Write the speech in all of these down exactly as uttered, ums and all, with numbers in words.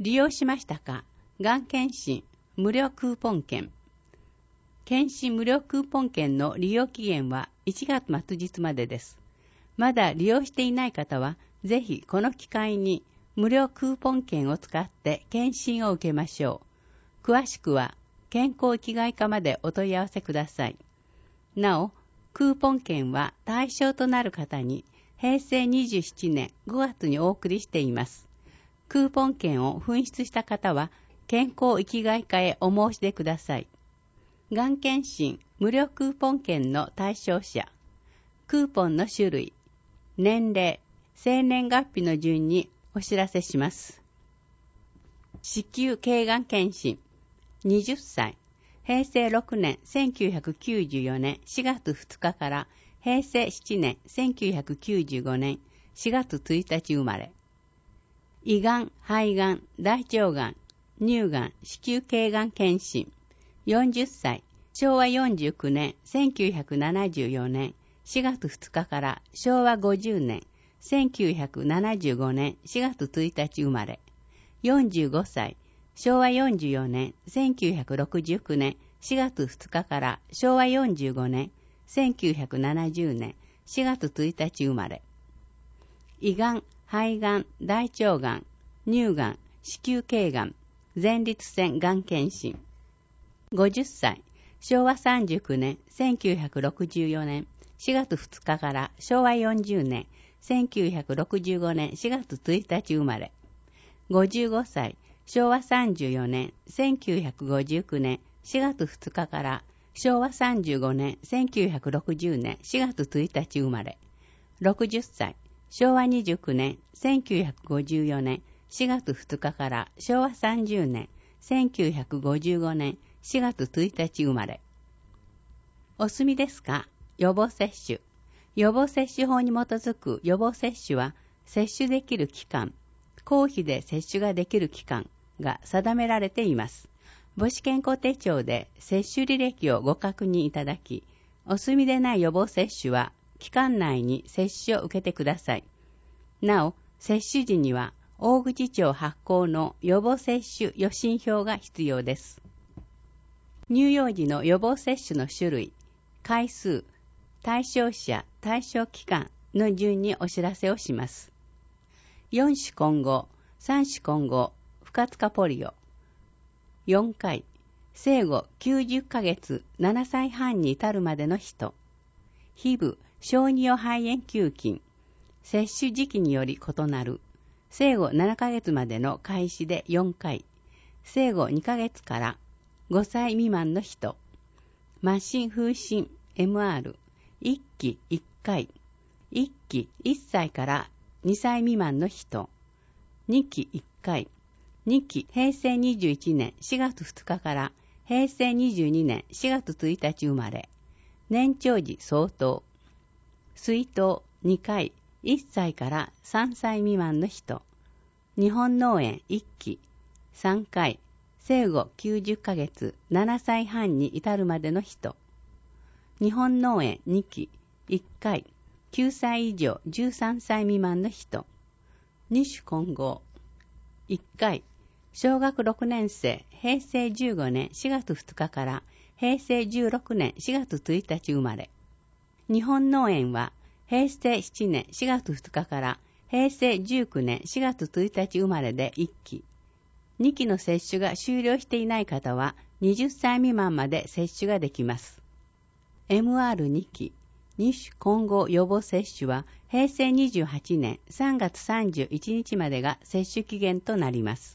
利用しましたか？がん検診無料クーポン券。検診無料クーポン券の利用期限はいちがつ末日までです。まだ利用していない方は、ぜひこの機会に無料クーポン券を使って検診を受けましょう。詳しくは健康生きがい課までお問い合わせください。なお、クーポン券は対象となる方にへいせいにじゅうななねんごがつにお送りしています。クーポン券を紛失した方は健康生きがい課へお申し出ください。がん検診無料クーポン券の対象者、クーポンの種類、年齢、生年月日の順にお知らせします。子宮頸がん検診はたち、へいせいろくねんせんきゅうひゃくきゅうじゅうよねんしがつふつかからへいせいしちねんせんきゅうひゃくきゅうじゅうごねんしがつついたち生まれ。胃がん、肺がん、大腸がん、乳がん、子宮頸がん検診よんじゅっさい、しょうわよんじゅうきゅうねんせんきゅうひゃくななじゅうよねんしがつふつかからしょうわごじゅうねんせんきゅうひゃくななじゅうごねんしがつついたち生まれ。よんじゅうごさい、しょうわよんじゅうよねんせんきゅうひゃくろくじゅうきゅうねんしがつふつかからしょうわよんじゅうごねんせんきゅうひゃくななじゅうねんしがつついたち生まれ。胃がん、肺がん、大腸がん、乳がん、子宮頸がん、前立腺がん検診ごじゅっさい、しょうわさんじゅうきゅうねんせんきゅうひゃくろくじゅうよねんしがつふつかからしょうわよんじゅうねんせんきゅうひゃくろくじゅうごねんしがつついたち生まれ。ごじゅうごさい、しょうわさんじゅうよねんせんきゅうひゃくごじゅうきゅうねんしがつふつかからしょうわさんじゅうごねんせんきゅうひゃくろくじゅうねんしがつついたち生まれ。ろくじゅっさい、しょうわにじゅうきゅうねんせんきゅうひゃくごじゅうよねんしがつふつかからしょうわさんじゅうねんせんきゅうひゃくごじゅうごねんしがつついたち生まれ。お済みですか？予防接種。予防接種法に基づく予防接種は、接種できる期間、公費で接種ができる期間が定められています。母子健康手帳で接種履歴をご確認いただき、お済みでない予防接種は、期間内に接種を受けてください。なお、接種時には、大口町発行の予防接種予診票が必要です。乳幼児の予防接種の種類、回数、対象者、対象期間の順にお知らせをします。よんしゅ混合、さんしゅ混合、不活化ポリオ。よんかい、生後きゅうじゅっかげつななさいはんに至るまでの人。ヒブ、小児用肺炎球菌。接種時期により異なる。生後ななかげつまでの開始でよんかい。生後にかげつからごさい未満の人。麻疹風疹 エムアール。いっきいっかい。いっきいっさいからにさい未満の人。にきいっかい。にきへいせいにじゅういちねんしがつふつかからへいせいにじゅうにねんしがつついたち生まれ。年長児相当。水筒にかい。いっさいからさんさい未満の人。日本脳炎いっき。さんかい。生後きゅうじゅっかげつななさいはんに至るまでの人。日本脳炎にき。いっかい。きゅうさい以上じゅうさんさい未満の人。に種混合。いっかい。小学ろくねん生、へいせいじゅうごねんしがつふつかからへいせいじゅうろくねんしがつついたち生まれ。日本脳炎はへいせいしちねんしがつふつかからへいせいじゅうきゅうねんしがつついたち生まれでいっき。にきの接種が終了していない方ははたち未満まで接種ができます。エムアールに 期、に種混合予防接種はへいせいにじゅうはちねんさんがつさんじゅういちにちまでが接種期限となります。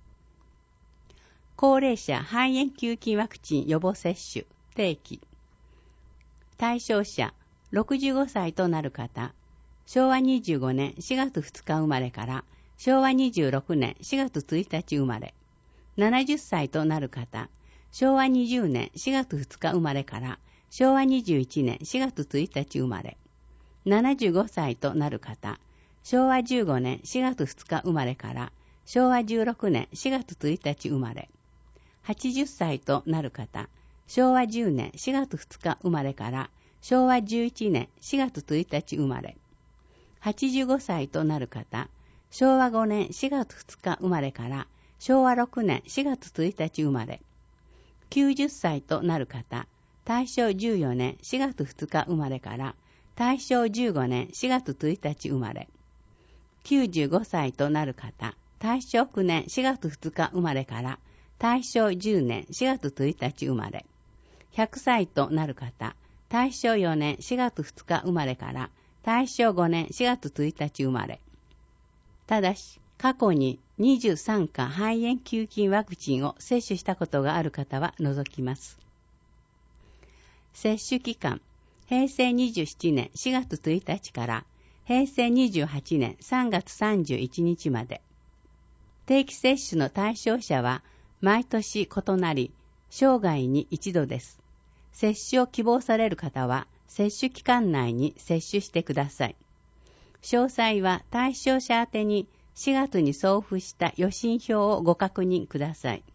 高齢者肺炎球菌ワクチン予防接種定期。対象者ろくじゅうごさいとなる方、しょうわにじゅうごねんしがつふつか生まれからしょうわにじゅうろくねんしがつついたち生まれ。ななじゅっさいとなる方、しょうわにじゅうねんしがつふつか生まれからしょうわにじゅういちねんしがつついたち生まれ。ななじゅうごさいとなる方、しょうわじゅうごねんしがつふつか生まれからしょうわじゅうろくねんしがつついたち生まれ。はちじゅっさいとなる方、しょうわじゅうねんしがつふつか生まれからしょうわじゅういちねんしがつついたち生まれ。はちじゅうごさいとなる方、しょうわごねんしがつふつか生まれからしょうわろくねんしがつついたち生まれ。きゅうじゅっさいとなる方、たいしょうじゅうよねんしがつふつか生まれからたいしょうじゅうごねんしがつついたち生まれ。きゅうじゅうごさいとなる方、たいしょうきゅうねんしがつふつか生まれからたいしょうじゅうねんしがつついたち生まれ。ひゃくさいとなる方、たいしょうよねんしがつふつか生まれからたいしょうごねんしがつついたち生まれ。ただし、過去ににじゅうさんか肺炎球菌ワクチンを接種したことがある方は除きます。接種期間、へいせいにじゅうななねんしがつついたちからへいせいにじゅうはちねんさんがつさんじゅういちにちまで。定期接種の対象者は毎年異なり、生涯に一度です。接種を希望される方は接種期間内に接種してください。詳細は対象者宛てにしがつに送付した予診票をご確認ください。